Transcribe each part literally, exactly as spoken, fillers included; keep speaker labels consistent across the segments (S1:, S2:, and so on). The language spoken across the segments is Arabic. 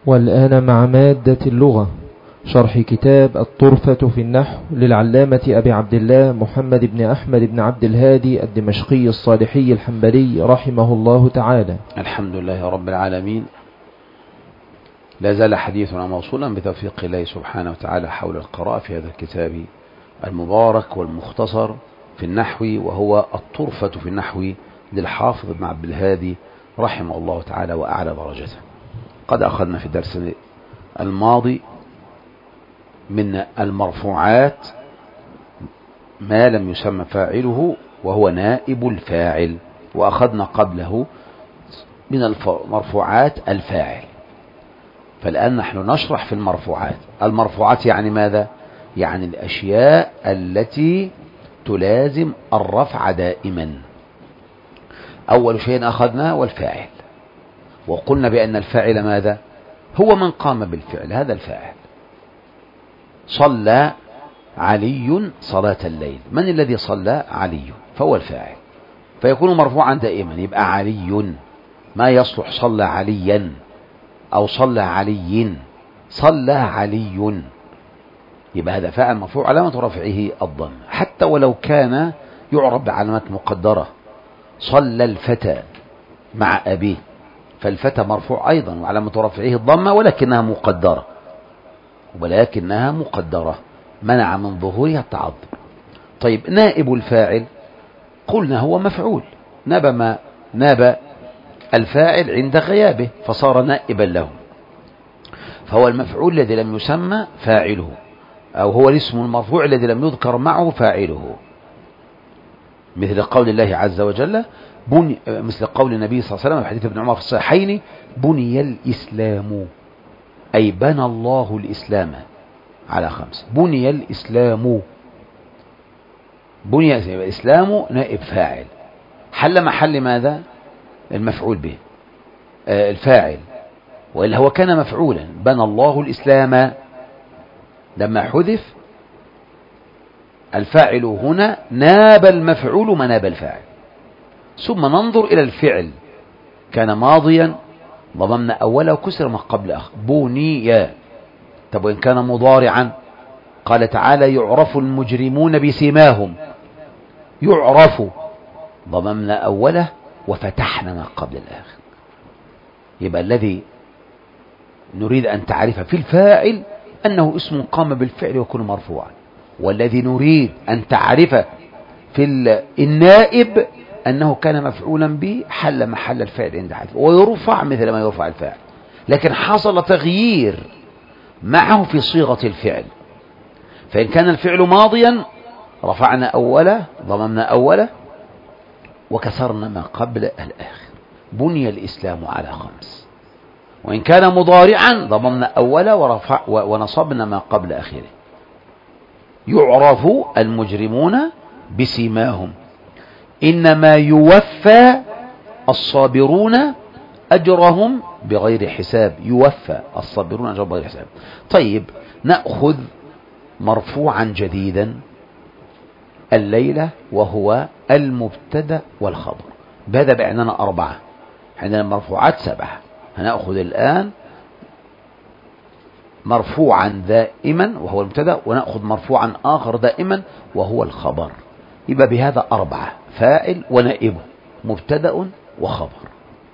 S1: والآن مع مادة اللغة، شرح كتاب الطرفة في النحو للعلامة أبي عبد الله محمد بن أحمد بن عبد الهادي الدمشقي الصالحي الحنبلي رحمه الله تعالى.
S2: الحمد لله رب العالمين. لا زال حديثنا موصولا بتوفيق الله سبحانه وتعالى حول القراءة في هذا الكتاب المبارك والمختصر في النحو، وهو الطرفة في النحو للحافظ بن عبد الهادي رحمه الله تعالى وأعلى درجته. قد أخذنا في الدرس الماضي من المرفوعات ما لم يسمى فاعله وهو نائب الفاعل، وأخذنا قبله من المرفوعات الفاعل. فالآن نحن نشرح في المرفوعات. المرفوعات يعني ماذا؟ يعني الأشياء التي تلازم الرفع دائما. أول شيء أخذناه والفاعل، وقلنا بأن الفاعل ماذا؟ هو من قام بالفعل، هذا الفاعل. صلى علي صلاة الليل، من الذي صلى؟ علي، فهو الفاعل، فيكون مرفوعا دائما. يبقى علي، ما يصلح صلى عليا أو صلى علي، صلى علي، يبقى هذا فاعل مرفوع علامة رفعه الضم، حتى ولو كان يعرب بعلامات مقدرة. صلى الفتى مع أبيه، فالفتى مرفوع أيضا وعلامة رفعه الضمة، ولكنها مقدرة ولكنها مقدرة منع من ظهورها التعظم. طيب نائب الفاعل قلنا هو مفعول، ناب ما ناب الفاعل عند غيابه فصار نائبا له، فهو المفعول الذي لم يسمى فاعله، أو هو الاسم المرفوع الذي لم يذكر معه فاعله، مثل قول الله عز وجل بني، مثل قول النبي صلى الله عليه وسلم في حديث ابن عمر في الصحيحين: بني الإسلام، أي بنى الله الإسلام على خمس. بني الإسلام، بني الإسلام نائب فاعل، حل محل ماذا؟ المفعول به، آه الفاعل، وإلا هو كان مفعولا. بنى الله الإسلام، لما حذف الفاعل هنا ناب المفعول مناب الفاعل. ثم ننظر إلى الفعل، كان ماضيا ضممنا أوله وكسر ما قبل أخ بني. طب وإن كان مضارعا؟ قال تعالى: يعرف المجرمون بسيماهم، يعرف ضممنا أوله وفتحنا ما قبل الآخر. يبقى الذي نريد أن تعرف في الفاعل أنه اسم قام بالفعل ويكون مرفوعا، والذي نريد أن تعرف في النائب أنه كان مفعولا به حل محل الفعل عند حذف، ويرفع مثل ما يرفع الفاعل، لكن حصل تغيير معه في صيغة الفعل. فإن كان الفعل ماضيا رفعنا أوله ضممنا أوله وكسرنا ما قبل الآخر. بني الإسلام على خمس. وإن كان مضارعا ضممنا أوله ورفع ونصبنا ما قبل آخره. يعرف المجرمون بسيماهم، إنما يوفى الصابرون أجرهم بغير حساب. يوفى الصابرون أجرهم بغير حساب. طيب نأخذ مرفوعا جديدا الليلة، وهو المبتدأ والخبر. بهذا بعنانا أربعة، عندنا مرفوعات سبعة. هنأخذ الآن مرفوعا دائما وهو المبتدأ، ونأخذ مرفوعا آخر دائما وهو الخبر. يبقى بهذا أربعة: فاعل ونائبه، مبتدأ وخبر.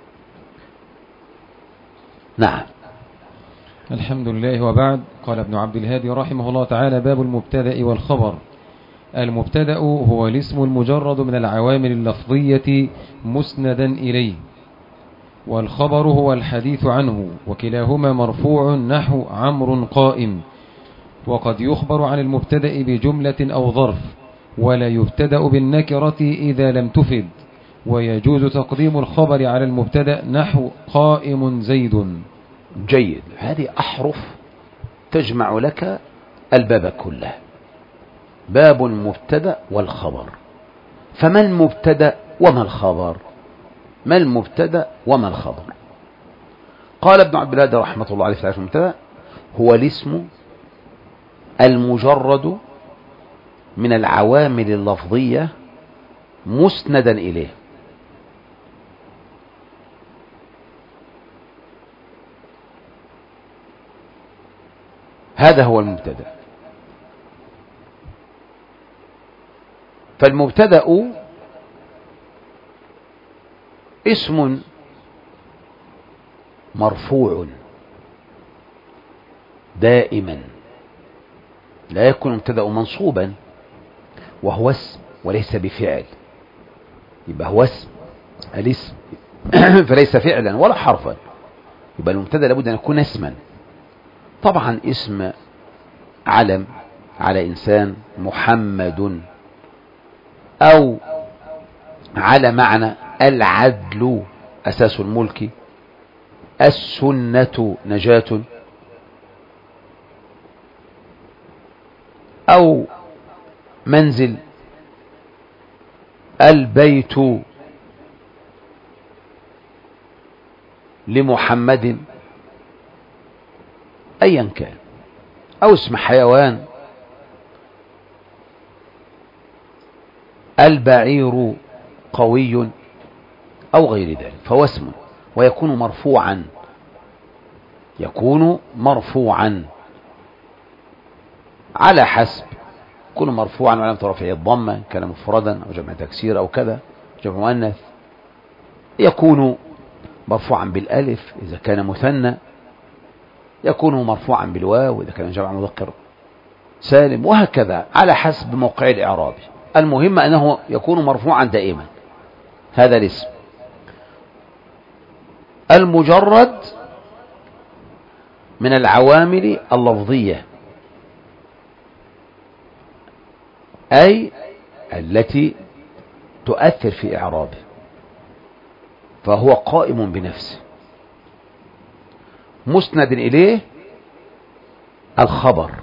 S2: نعم.
S1: الحمد لله. وبعد، قال ابن عبد الهادي رحمه الله تعالى: باب المبتدأ والخبر. المبتدأ هو الاسم المجرد من العوامل اللفظية مسندا إليه، والخبر هو الحديث عنه، وكلاهما مرفوع نحو عمرو قائم. وقد يخبر عن المبتدأ بجملة أو ظرف، ولا يبتدأ بالنكرة إذا لم تفد، ويجوز تقديم الخبر على المبتدأ نحو قائم زيد.
S2: جيد. هذه أحرف تجمع لك الباب كله. باب المبتدأ والخبر. فما المبتدأ وما الخبر؟ ما المبتدأ وما الخبر؟ قال ابن عبد الهادي رحمة الله عليه: تعريف المبتدأ هو الاسم المجرد من العوامل اللفظية مسندا إليه. هذا هو المبتدأ. فالمبتدأ اسم مرفوع دائما، لا يكون مبتدأ منصوبا وهو اسم وليس بفعل، يبقى هو اسم الاسم فليس فعلا ولا حرفا، يبقى المبتدأ لابد أن يكون اسما. طبعا اسم علم على إنسان محمد، أو على معنى العدل أساس الملك، السنة نجاة، أو منزل، البيت لمحمد، أيا كان، أو اسم حيوان، البعير قوي، أو غير ذلك، فهو اسم ويكون مرفوعا، يكون مرفوعا على حسب، يكون مرفوعا وعلامة رفعه الضمة كان مفردا أو جمع تكسير أو كذا جمع مؤنث، يكون مرفوعا بالألف إذا كان مثنى، يكون مرفوعا بالواو إذا كان جمع مذكر سالم، وهكذا على حسب موقع الإعراب. المهم أنه يكون مرفوعا دائما هذا الاسم. المجرد من العوامل اللفظية، أي التي تؤثر في إعرابه، فهو قائم بنفسه. مسند إليه الخبر،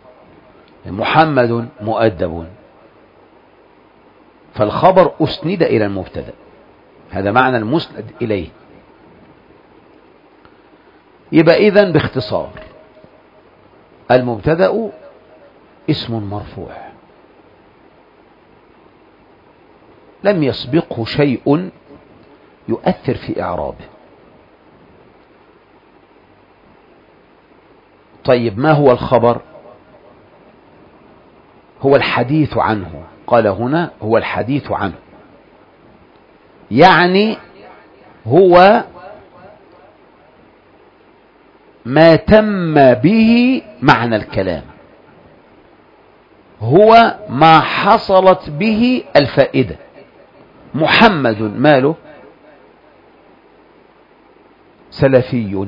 S2: محمد مؤدب، فالخبر أسند إلى المبتدأ، هذا معنى المسند إليه. يبقى إذن باختصار المبتدأ اسم مرفوع لم يسبقه شيء يؤثر في إعرابه. طيب ما هو الخبر؟ هو الحديث عنه، قال هنا هو الحديث عنه، يعني هو ما تم به معنى الكلام، هو ما حصلت به الفائدة. محمد ماله؟ سلفي،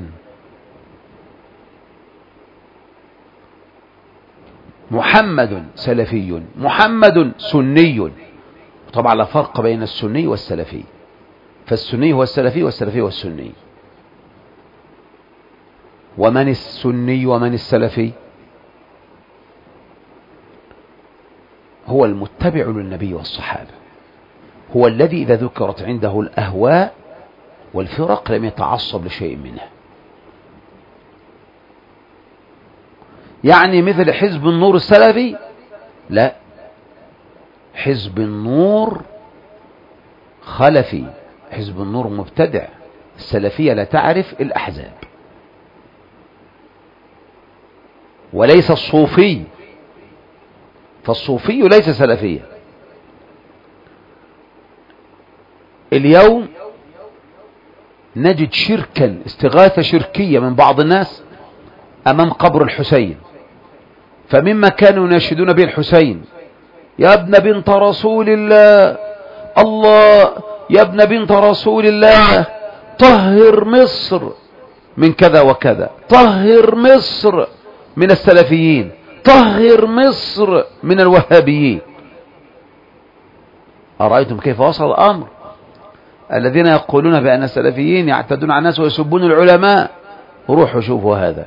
S2: محمد سلفي، محمد سني. طبعا لا فرق بين السني والسلفي، فالسني هو السلفي والسلفي هو السني. ومن السني ومن السلفي؟ هو المتبع للنبي والصحابة، هو الذي إذا ذكرت عنده الأهواء والفرق لم يتعصب لشيء منها. يعني مثل حزب النور السلفي؟ لا، حزب النور خلفي، حزب النور مبتدع، السلفية لا تعرف الأحزاب. وليس الصوفي، فالصوفي ليس سلفية. اليوم نجد شركا، استغاثة شركية من بعض الناس أمام قبر الحسين، فمما كانوا يناشدون به الحسين: يا ابن بنت رسول الله، الله يا ابن بنت رسول الله طهر مصر من كذا وكذا، طهر مصر من السلفيين، طهر مصر من الوهابيين. أرأيتم كيف وصل الأمر؟ الذين يقولون بأن السلفيين يعتدون على الناس ويسبون العلماء، روحوا شوفوا هذا.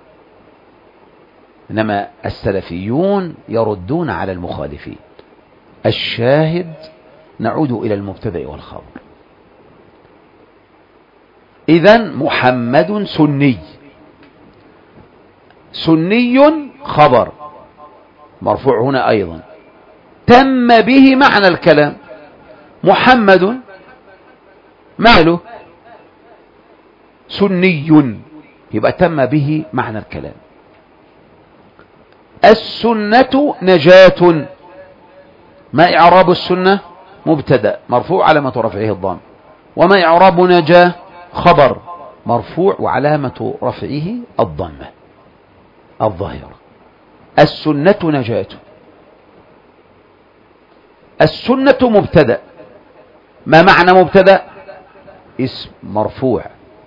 S2: إنما السلفيون يردون على المخالفين. الشاهد نعود إلى المبتدأ والخبر. إذن محمد سني، سني خبر مرفوع هنا أيضا، تم به معنى الكلام. محمد ماله؟ سني، يبقى تم به معنى الكلام. السنة نجاة. ما إعراب السنة؟ مبتدأ مرفوع علامة رفعه الضم. وما إعراب نجاة؟ خبر مرفوع وعلامة رفعه الضمة الظاهرة. السنة نجاة. السنة مبتدأ. ما معنى مبتدأ؟ اسم مرفوع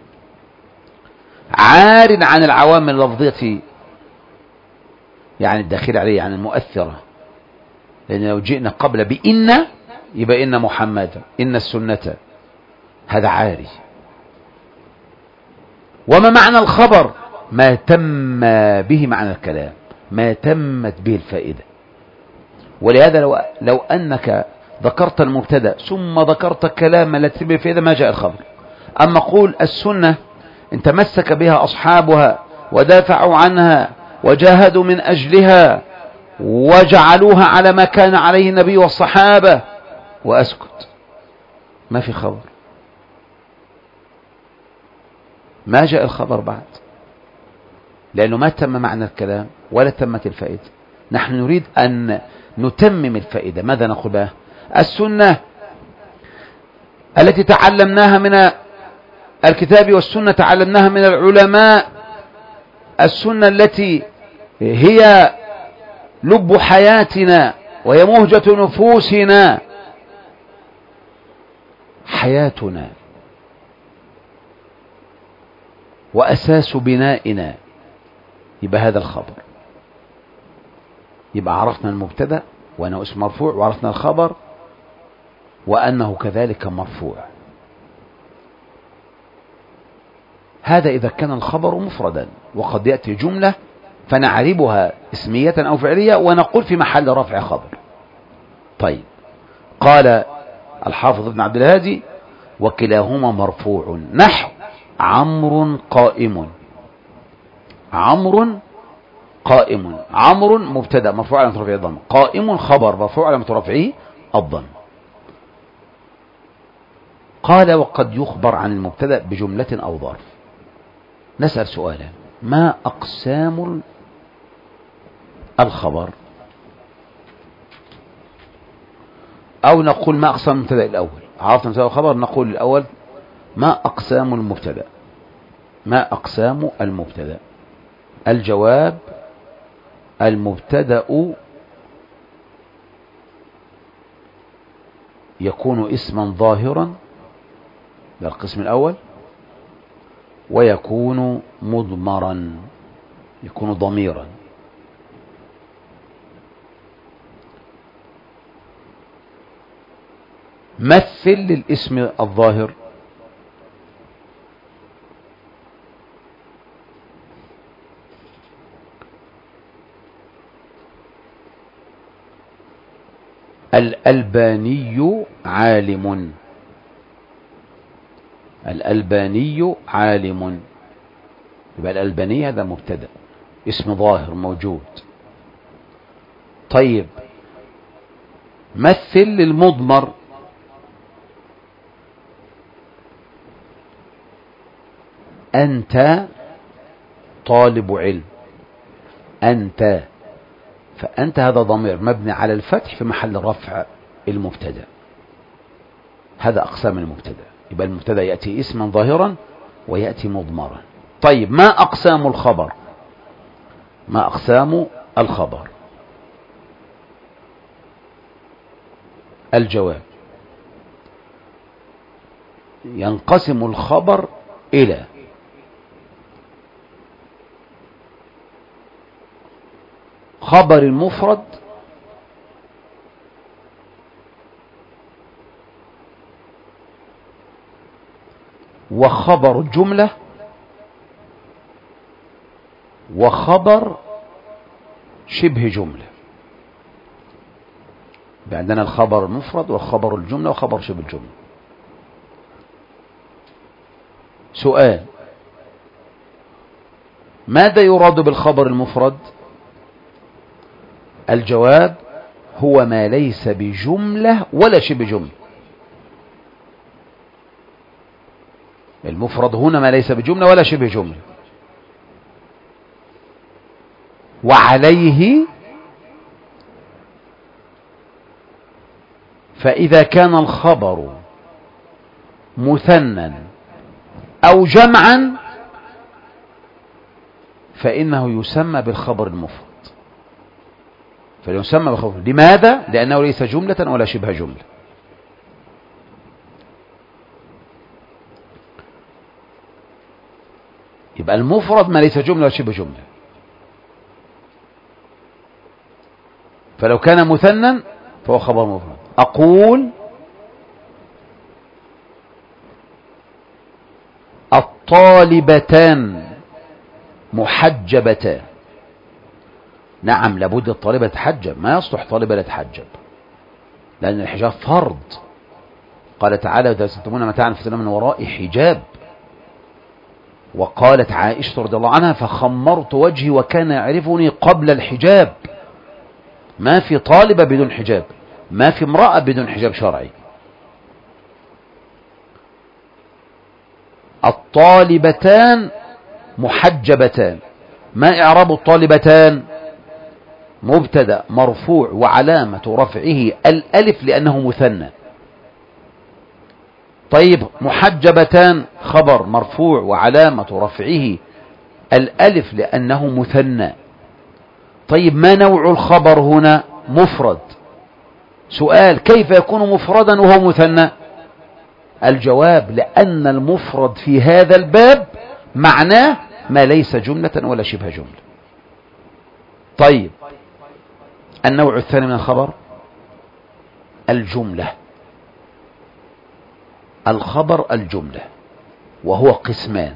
S2: عار عن العوامل اللفظية، يعني الداخل عليه، يعني المؤثرة. لأن لو جئنا قبل بإن يبقى إن محمد، إن السنة، هذا عاري. وما معنى الخبر؟ ما تم به معنى الكلام، ما تمت به الفائدة. ولهذا لو, لو أنك ذكرت المبتدأ ثم ذكرت الكلام التي تم به الفائدة ما جاء الخبر. أما قول السنة إن تمسك بها أصحابها ودافعوا عنها وجاهدوا من أجلها وجعلوها على ما كان عليه النبي والصحابة، وأسكت، ما في خبر، ما جاء الخبر بعد، لأنه ما تم معنى الكلام ولا تمت الفائدة. نحن نريد أن نتمم الفائدة. ماذا نقول بها؟ السنة التي تعلمناها من الكتاب والسنة، تعلمناها من العلماء، السنة التي هي لب حياتنا وهي مهجة نفوسنا، حياتنا وأساس بنائنا. يبقى هذا الخبر. يبقى عرفنا المبتدأ وأنه اسم مرفوع، وعرفنا الخبر وأنه كذلك مرفوع. هذا إذا كان الخبر مفردا، وقد يأتي جملة فنعربها اسمية أو فعلية ونقول في محل رفع خبر. طيب، قال الحافظ ابن عبد الهادي وكلاهما مرفوع، نحو عمرو قائم. عمرو قائم، عمرو مبتدأ مرفوع على رفعه الضم، قائم خبر مرفوع على رفعه الضم. قال وقد يخبر عن المبتدأ بجملة أو ظرف. نسأل سؤالا: ما أقسام الخبر؟ أو نقول ما أقسام المبتدأ الأول؟ عرفنا مبتدأ الخبر، نقول الأول ما أقسام المبتدأ؟ ما أقسام المبتدأ؟ الجواب: المبتدأ يكون اسما ظاهرا، ده القسم الأول، ويكون مضمرا، يكون ضميرا. مثل للاسم الظاهر. الألباني عالم. الألباني عالم، يبقى الألباني هذا مبتدأ اسم ظاهر موجود. طيب، مثل للمضمر. أنت طالب علم، أنت، فأنت هذا ضمير مبني على الفتح في محل رفع المبتدأ. هذا أقسام المبتدأ. يبقى المبتدأ يأتي اسما ظاهرا ويأتي مضمرا. طيب، ما أقسام الخبر؟ ما أقسام الخبر؟ الجواب: ينقسم الخبر إلى خبر المفرد وخبر الجملة وخبر شبه جملة. عندنا الخبر المفرد وخبر الجملة وخبر شبه الجملة. سؤال: ماذا يراد بالخبر المفرد؟ الجواب: هو ما ليس بجملة ولا شبه جملة. المفرد هنا ما ليس بجملة ولا شبه جملة. وعليه، فإذا كان الخبر مثنى أو جمعا فإنه يسمى بالخبر المفرد. فيسمى بالخبر. لماذا؟ لأنه ليس جملة ولا شبه جملة. يبقى المفرد ما ليس جملة ولا شبه جملة. فلو كان مثنى فهو خبر مفرد. أقول الطالبتان محجبتان. نعم، لابد الطالبة تحجب، ما يصلح طالبة لا تحجب، لأن الحجاب فرض. قال تعالى: إذا سألتمون متاعا فاسألوهن من وراء حجاب. وقالت عائشة رضي الله عنها: فخمرت وجهي وكان يعرفني قبل الحجاب. ما في طالبة بدون حجاب، ما في امرأة بدون حجاب شرعي. الطالبتان محجبتان. ما إعراب الطالبتان؟ مبتدأ مرفوع وعلامة رفعه الألف لأنه مثنى. طيب، محجبتان خبر مرفوع وعلامة رفعه الألف لأنه مثنى. طيب، ما نوع الخبر هنا؟ مفرد. سؤال: كيف يكون مفردا وهو مثنى؟ الجواب: لأن المفرد في هذا الباب معناه ما ليس جملة ولا شبه جملة. طيب، النوع الثاني من الخبر الجملة. الخبر الجملة، وهو قسمان: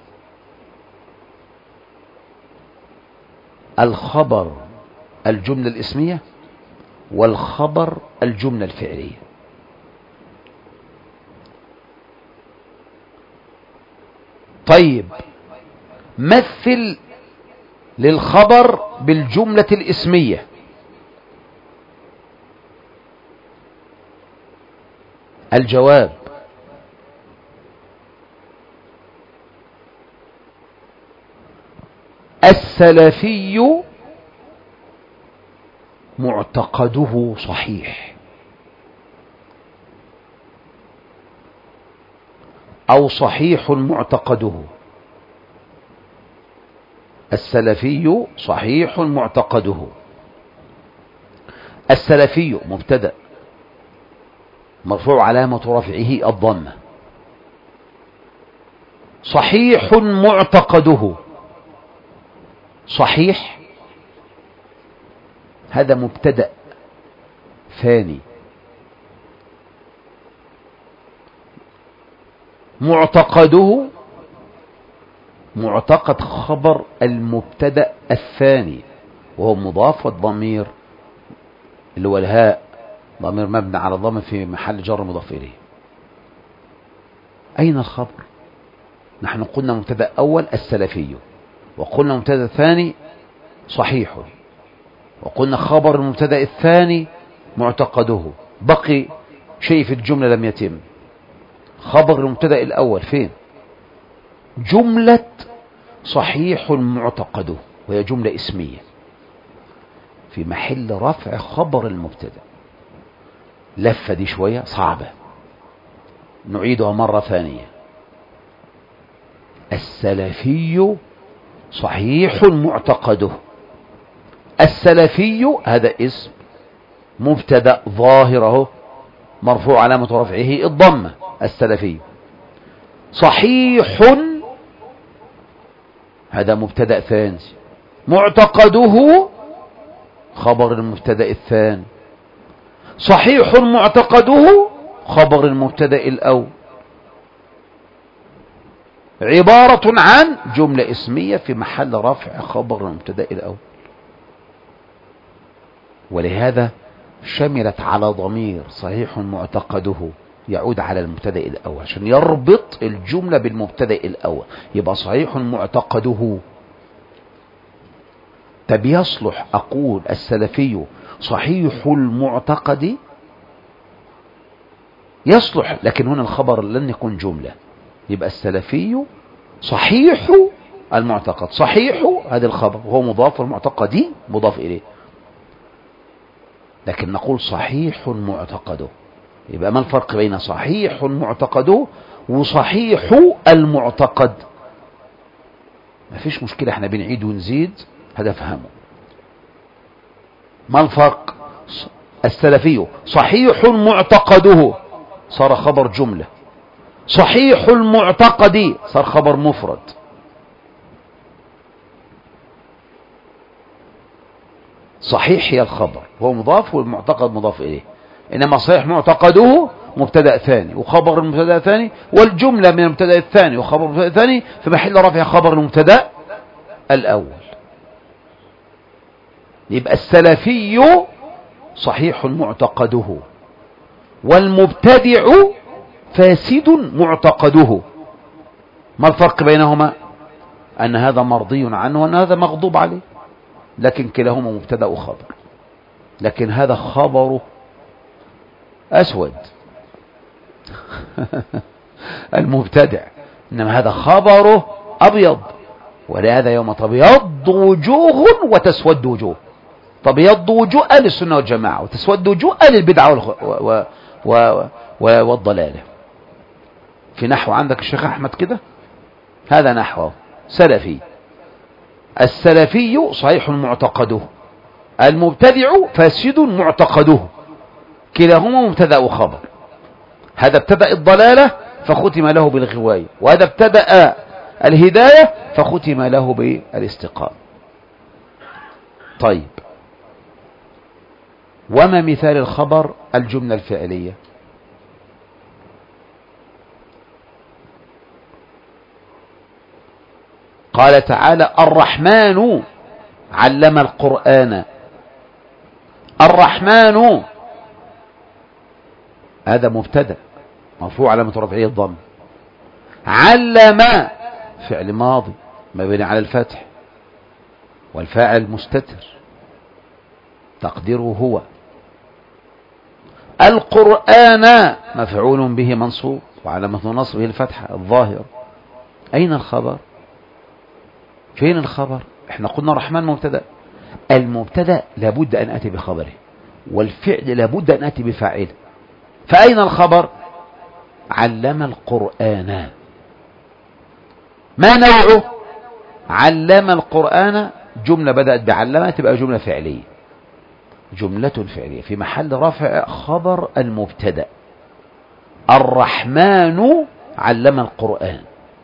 S2: الخبر الجملة الاسمية، والخبر الجملة الفعلية. طيب، مثل للخبر بالجملة الاسمية. الجواب: السلفي معتقده صحيح، أو صحيح معتقده. السلفي صحيح معتقده. السلفي مبتدأ مرفوع علامة رفعه الضمة. صحيح معتقده. صحيح هذا مبتدأ ثاني. معتقده معتقد خبر المبتدأ الثاني، وهو مضاف، والضمير اللي هو الهاء ضمير مبني على الضم في محل جر مضاف إليه. أين الخبر؟ نحن قلنا مبتدأ أول السلفي، وقلنا مبتدأ ثاني صحيح، وقلنا خبر المبتدأ الثاني معتقده. بقي شيء في الجملة لم يتم. خبر المبتدأ الأول فين؟ جملة صحيح معتقده، وهي جملة اسمية في محل رفع خبر المبتدأ. لفة دي شوية صعبة، نعيدها مرة ثانية. السلفي صحيح معتقده. السلفي هذا اسم مبتدأ ظاهره مرفوع علامة رفعه الضمة. السلفي. صحيح هذا مبتدأ ثاني. معتقده خبر المبتدأ الثاني. صحيح معتقده خبر المبتدأ الأول. عبارة عن جملة اسمية في محل رفع خبر المبتدأ الأول. ولهذا شملت على ضمير صحيح معتقده يعود على المبتدأ الأول عشان يربط الجملة بالمبتدأ الأول، يبقى صحيح معتقده. طب يصلح أقول السلفي صحيح المعتقد؟ يصلح، لكن هنا الخبر لن يكون جملة، يبقى السلفي صحيح المعتقد. صحيح هذا الخبر وهو مضاف، والمعتقد مضاف إليه. لكن نقول صحيح معتقده، يبقى ما الفرق بين صحيح معتقده وصحيح المعتقد؟ ما فيش مشكلة، احنا بنعيد ونزيد، هذا فهمه. ما الفرق؟ السلفي صحيح معتقده صار خبر جملة، صحيح المعتقد صار خبر مفرد. صحيح هي الخبر هو مضاف والمعتقد مضاف إليه، إنما صحيح معتقده مبتدأ ثاني وخبر المبتدأ ثاني، والجملة من المبتدأ الثاني وخبر المبتدأ الثاني في محل رفع خبر المبتدأ الأول. يبقى السلفي صحيح معتقده، والمبتدع فاسد معتقده. ما الفرق بينهما؟ أن هذا مرضي عنه وأن هذا مغضوب عليه، لكن كلاهما مبتدأ وخبر. لكن هذا خبره أسود المبتدع، إنما هذا خبره أبيض. ولهذا يوم تبيض وجوه وتسود وجوه، تبيض وجوه أهل السنة والجماعة وتسود وجوه أهل البدعة و... و... و... والضلالة. في نحو عندك الشيخ أحمد كده، هذا نحوه سلفي. السلفي صحيح معتقده، المبتدع فاسد معتقده، كلاهما مبتدأ وخبر. هذا ابتدأ الضلالة فختم له بالغواية، وهذا ابتدأ الهداية فختم له بالاستقامة. طيب، وما مثال الخبر؟ الجملة الفعلية. قال تعالى الرحمن علم القرآن. الرحمن هذا مبتدأ مرفوع علامة رفعه الضم. علم فعل ماضي مبني على الفتح، والفاعل مستتر تقديره هو. القرآن مفعول به منصوب وعلامة نصبه الفتحة الظاهر. أين الخبر؟ فين الخبر؟ احنا قلنا الرحمن مبتدأ، المبتدأ لابد أن أتي بخبره، والفعل لابد أن أتي بفاعله. فأين الخبر؟ علم القرآن. ما نوعه؟ علم القرآن جملة بدأت بعلم تبقى جملة فعلية، جملة فعلية في محل رفع خبر المبتدأ. الرحمن علم القرآن.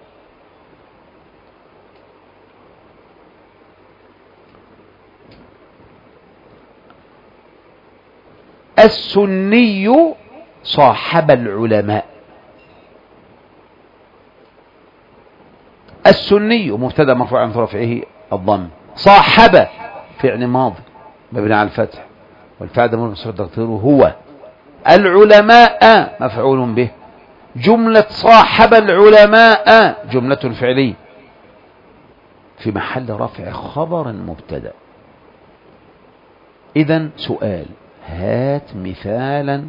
S2: السني صاحب العلماء. السني مبتدا مرفوع عن رفعه الضم، صاحب فعل ماضي مبني على الفتح، والفعل مرفوع تقديره هو. العلماء مفعول به، جملة صاحب العلماء جملة فعلية في محل رفع خبر مبتدا. إذن سؤال: هات مثالا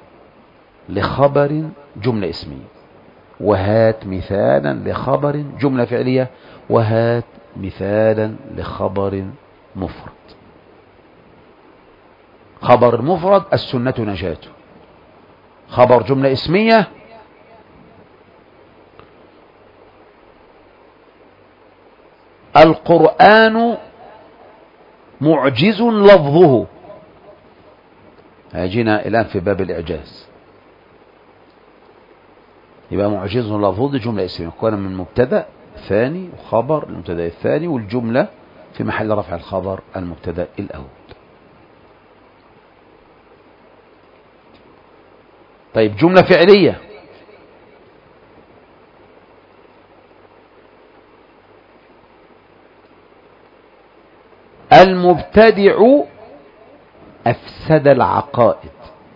S2: لخبر جملة اسمية، وهات مثالا لخبر جملة فعلية، وهات مثالا لخبر مفرد. خبر مفرد السنة نجاته. خبر جملة اسمية القرآن معجز لفظه. هاجينا الآن في باب الإعجاز، يبقى معجز لفظه دي جملة اسمية كون من مبتدأ ثاني وخبر المبتدأ الثاني، والجملة في محل رفع الخبر المبتدأ الأول. طيب، جملة فعلية المبتدع أفسد العقائد.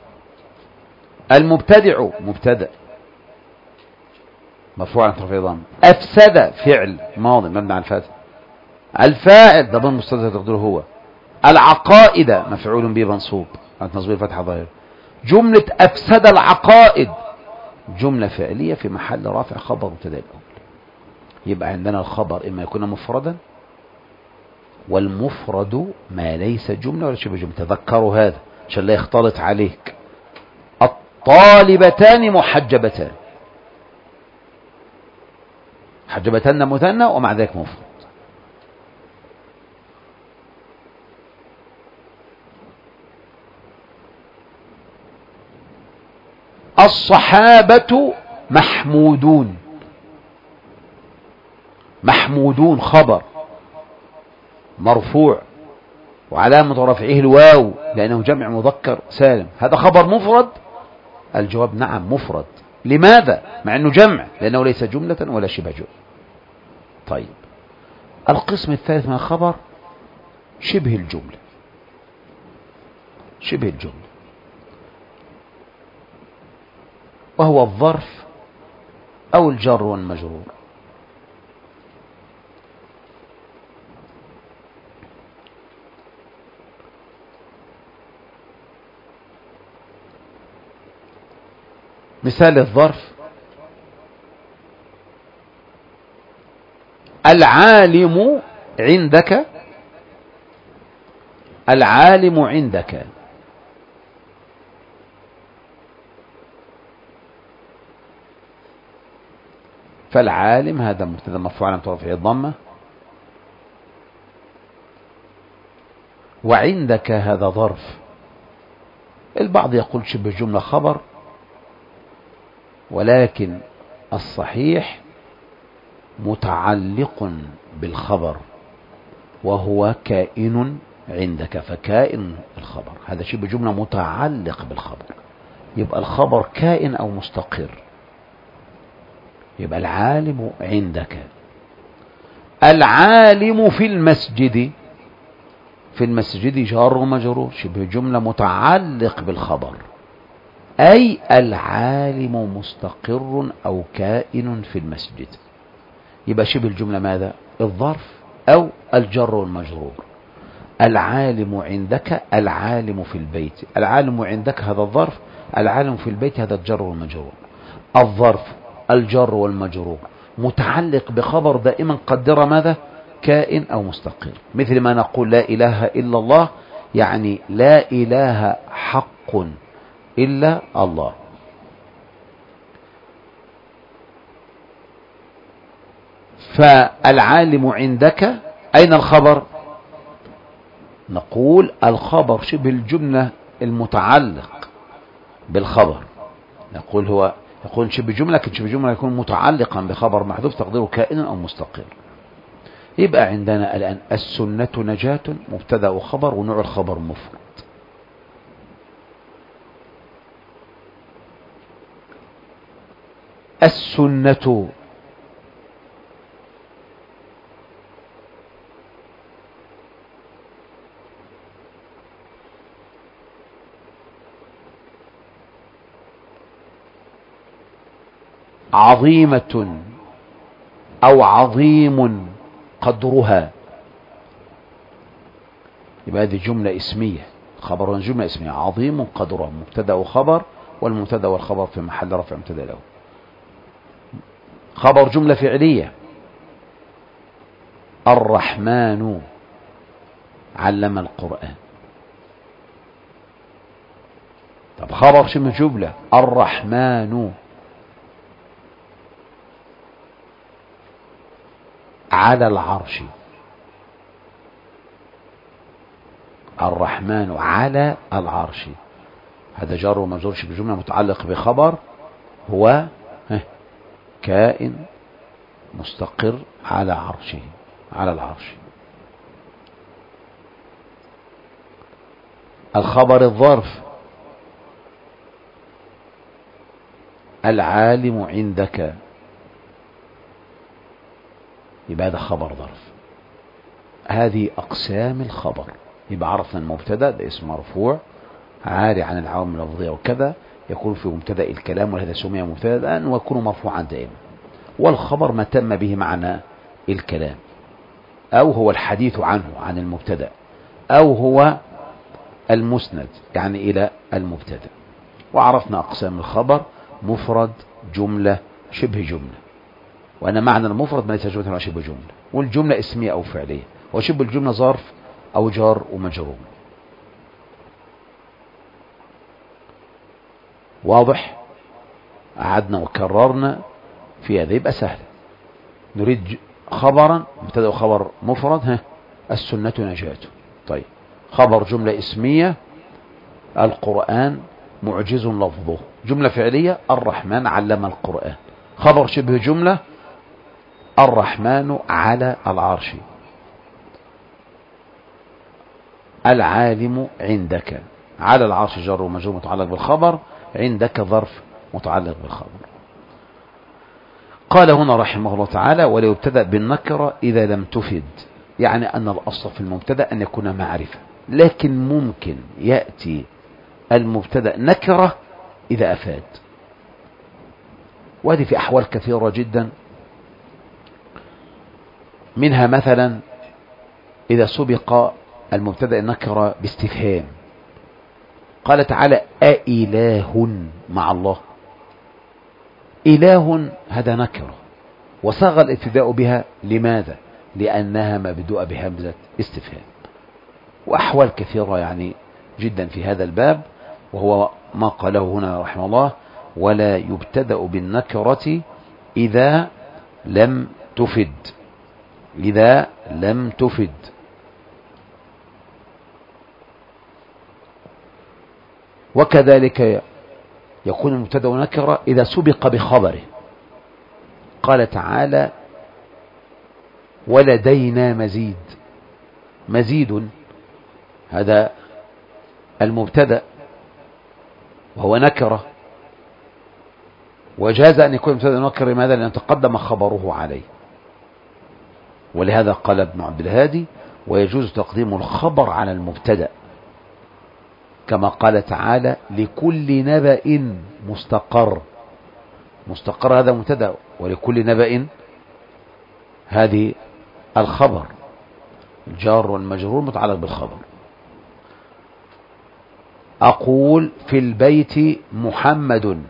S2: المبتدع مبتدأ مرفوع عن رفعه ضم، أفسد فعل ماضي مبني على الفتح، الفاعل ضمير مستتر تقديره هو. العقائد مفعول به منصوب عن تصغير فتحة ظاهر. جملة أفسد العقائد جملة فعلية في محل رفع خبر مبتدأ الأول. يبقى عندنا الخبر إما يكون مفردا، والمفرد ما ليس جملة ولا شبه جملة. تذكروا هذا عشان لا يختلط عليك. الطالبتان محجبتان، حجبتان مثنى ومع ذلك مفرد. الصحابة محمودون، محمودون خبر مرفوع وعلامة رفعه الواو لأنه جمع مذكر سالم، هذا خبر مفرد؟ الجواب نعم مفرد. لماذا؟ مع أنه جمع، لأنه ليس جملة ولا شبه جملة. طيب القسم الثالث من الخبر شبه الجملة، شبه الجملة وهو الظرف أو الجر والمجرور. مثال الظرف: العالم عندك، العالم عندك. فالعالم هذا مبتدا مرفوع علامة رفعه الضمة، وعندك هذا ظرف. البعض يقول شبه جملة خبر، ولكن الصحيح متعلق بالخبر وهو كائن عندك، فكائن الخبر هذا شبه جملة متعلق بالخبر، يبقى الخبر كائن أو مستقر. يبقى العالم عندك. العالم في المسجد، في المسجد جار ومجرور، شبه جملة متعلق بالخبر، أي العالم مستقر أو كائن في المسجد. يبقى شبه الجملة ماذا؟ الظرف أو الجر والمجرور. العالم عندك، العالم في البيت. العالم عندك هذا الظرف، العالم في البيت هذا الجر والمجرور. الظرف الجر والمجرور متعلق بخبر دائما قدر ماذا؟ كائن أو مستقر. مثل ما نقول لا إله إلا الله، يعني لا إله حق إلا الله. فالعالم عندك، أين الخبر؟ نقول الخبر شبه الجملة المتعلق بالخبر. نقول هو يقول شبه جملة، لكن شبه جملة يكون متعلقا بخبر محذوف تقديره كائن أو مستقر. يبقى عندنا الآن السنة نجاة مبتدأ وخبر، ونوع الخبر مفرد. السنة عظيمة أو عظيم قدرها، يبقى هذه جملة اسمية، خبر جملة اسمية. عظيم قدرها مبتدأ وخبر، والمبتدأ والخبر في محل رفع مبتدأ له. خبر جملة فعلية: الرحمن علم القرآن. طب خبر شبه جملة: الرحمن على العرش. الرحمن على العرش هذا جار ومجرور شبه جملة متعلق بخبر هو كائن مستقر على عرشه، على العرش. الخبر الظرف: العالم عندك، يبقى هذا خبر ظرف. هذه أقسام الخبر. يبقى عرفنا المبتدأ ده اسم مرفوع عاري عن العوامل اللفظية وكذا، يكون في مبتدأ الكلام، ولهذا سمي مبتدأ ويكون مرفوعا دائما. والخبر ما تم به معنى الكلام، أو هو الحديث عنه عن المبتدأ، أو هو المسند يعني إلى المبتدأ. وعرفنا أقسام الخبر: مفرد، جملة، شبه جملة. وأن معنى المفرد ما ليس جملة ولا شبه جملة، والجملة اسمية أو فعلية، وشبه الجملة ظرف أو جار ومجرور. واضح؟ قعدنا وكررنا في هذا يبقى سهل. نريد خبرا مبتدأ وخبر مفرد، ها السنة نجاته. طيب خبر جملة اسمية القرآن معجز لفظه. جملة فعلية الرحمن علم القرآن. خبر شبه جملة الرحمن على العرش. العالم عندك. على العرش جر ومجرور متعلق بالخبر، عندك ظرف متعلق بالخبر. قال هنا رحمه الله تعالى: ولا يبتدأ بالنكرة إذا لم تفد، يعني أن الأصل في المبتدأ أن يكون معرفة، لكن ممكن يأتي المبتدأ نكرة إذا أفاد، وهذه في أحوال كثيرة جدا. منها مثلا إذا سبق المبتدأ النكرة باستفهام، قال تعالى: أإله مع الله. إله هذا نكرة، وصاغ الابتداء بها لماذا؟ لأنها مبدوءة بهمزة استفهام. وأحوال كثيرة يعني جدا في هذا الباب، وهو ما قاله هنا رحمه الله: ولا يبتدأ بالنكرة إذا لم تفد. إذا لم تفد. وكذلك يكون المبتدأ نكرة إذا سبق بخبره. قال تعالى: ولدينا مزيد. مزيد هذا المبتدأ وهو نكرة، وجاز أن يكون المبتدأ نكرة. لماذا؟ لأن تقدم خبره عليه. ولهذا قال ابن عبد الهادي: ويجوز تقديم الخبر على المبتدأ، كما قال تعالى: لكل نبأ مستقر. مستقر هذا مبتدأ، ولكل نبأ هذه الخبر، الجار والمجرور متعلق بالخبر. أقول في البيت محمد،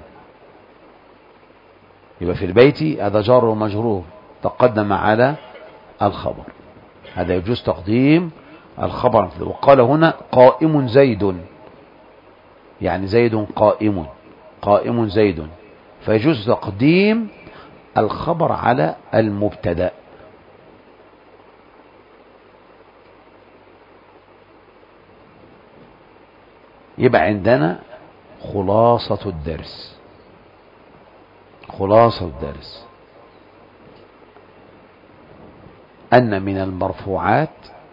S2: يبقى في البيت هذا جار ومجرور تقدم على الخبر، هذا يجوز تقديم الخبر. وقال هنا: قائم زيد، يعني زيد قائم، قائم زيد، فيجوز تقديم الخبر على المبتدأ. يبقى عندنا خلاصة الدرس، خلاصة الدرس أن من المرفوعات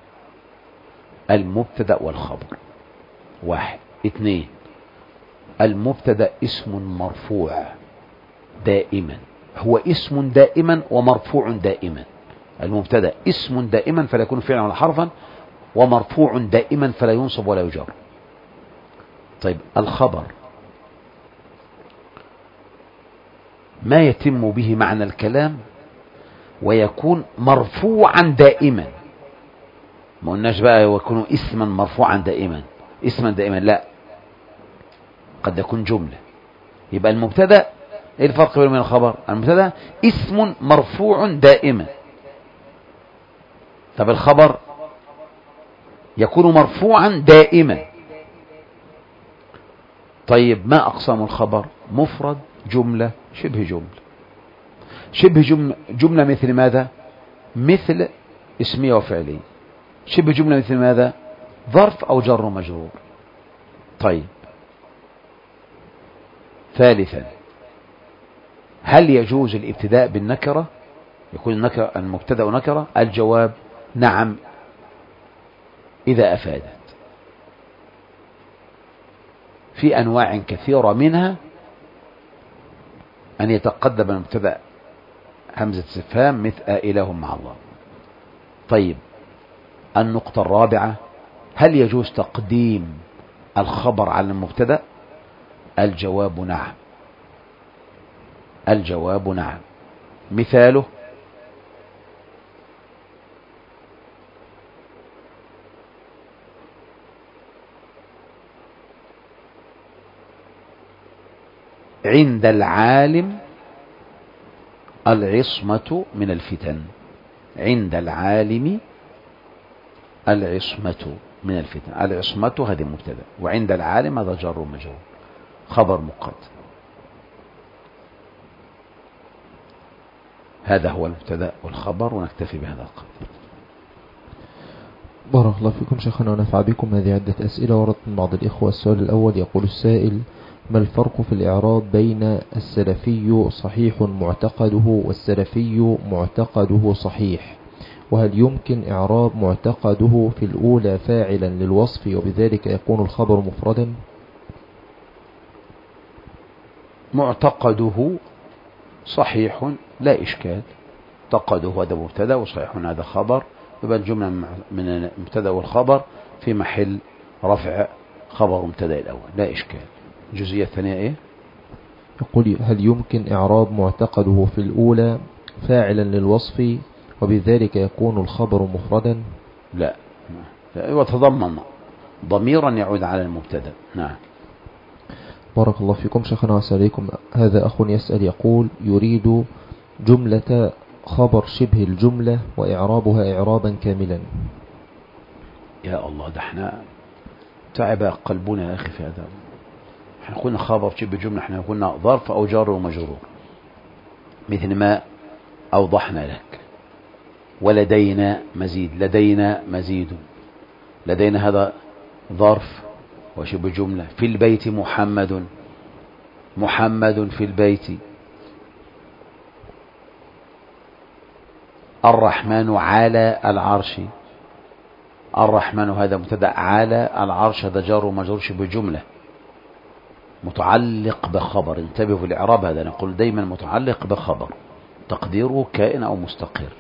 S2: المبتدأ والخبر. واحد. اثنين، المبتدأ اسم مرفوع دائما، هو اسم دائما ومرفوع دائما. المبتدأ اسم دائما فلا يكون فعلا ولا حرفا، ومرفوع دائما فلا ينصب ولا يجر. طيب الخبر ما يتم به معنى الكلام ويكون مرفوعا دائما. ما قلناش بقى يكون اسما مرفوعا دائما، اسما دائما لا، قد يكون جملة. يبقى المبتدأ ايه الفرق بينه وبين الخبر؟ المبتدأ اسم مرفوع دائما. طب الخبر يكون مرفوعا دائما. طيب ما أقسام الخبر؟ مفرد، جملة، شبه جملة. شبه جملة, جملة مثل ماذا؟ مثل اسمية وفعلية. شبه جملة مثل ماذا؟ ظرف أو جر ومجرور. طيب ثالثا، هل يجوز الابتداء بالنكرة؟ يكون النكرة المبتدأ نكرة؟ الجواب نعم إذا أفادت. في أنواع كثيرة، منها أن يتقدم المبتدأ همزة استفهام مثل إله مع الله. طيب النقطة الرابعة، هل يجوز تقديم الخبر على المبتدأ؟ الجواب نعم، الجواب نعم. مثاله: عند العالم العصمة من الفتن. عند العالم العصمة من الفتن. العصمة هذه مبتدأ، وعند العالم هذا جر ومجرور خبر مقدم. هذا هو المبتدأ والخبر، ونكتفي بهذا القدر.
S3: بارك الله فيكم شيخنا ونفع بكم. هذه عدة أسئلة وردت من بعض الإخوة. السؤال الأول يقول السائل: ما الفرق في الإعراب بين السلفي صحيح معتقده والسلفي معتقده صحيح؟ وهل يمكن إعراب معتقده في الأولى فاعلا للوصف وبذلك يكون الخبر مفردا؟
S2: معتقده صحيح لا إشكال. معتقده هذا مبتدأ وصحيح هذا خبر، يبقى الجملة من المبتدأ والخبر في محل رفع خبر مبتدأ الأول لا إشكال. الجزئية الثانية إيه؟
S3: يقول: هل يمكن إعراب معتقده في الأولى فاعلا للوصف وبذلك يكون الخبر مفردا؟
S2: لا، وتضمن ضميرا يعود على المبتدأ. نعم.
S3: بارك الله فيكم شيخنا وسليكم. هذا أخ يسأل يقول: يريد جملة خبر شبه الجملة وإعرابها إعرابا كاملا.
S2: يا الله، ده احنا تعب قلبنا يا أخي في هذا. احنا قلنا خبر شبه جملة، احنا قلنا ظرف أو جار ومجرور مثل ما أوضحنا لك. ولدينا مزيد، لدينا مزيد، لدينا هذا ظرف وشبه جملة. في البيت محمد، محمد في البيت. الرحمن على العرش، الرحمن هذا مبتدأ، على العرش هذا جار ومجرور شبه جملة متعلق بخبر. انتبهوا في الإعراب، هذا نقول دايما متعلق بخبر تقديره كائن أو مستقر.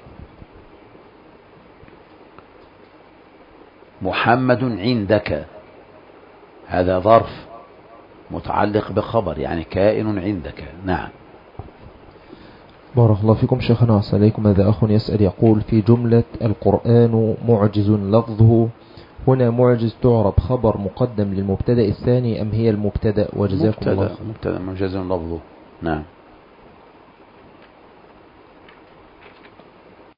S2: محمد عندك هذا ظرف متعلق بخبر يعني كائن عندك. نعم.
S3: بارك الله فيكم شيخنا وسليكم. هذا أخ يسأل يقول: في جملة القرآن معجز لفظه، هنا معجز تعرب خبر مقدم للمبتدأ الثاني أم هي المبتدأ؟ وجزاكم الله خير.
S2: مبتدأ معجز لفظه. نعم.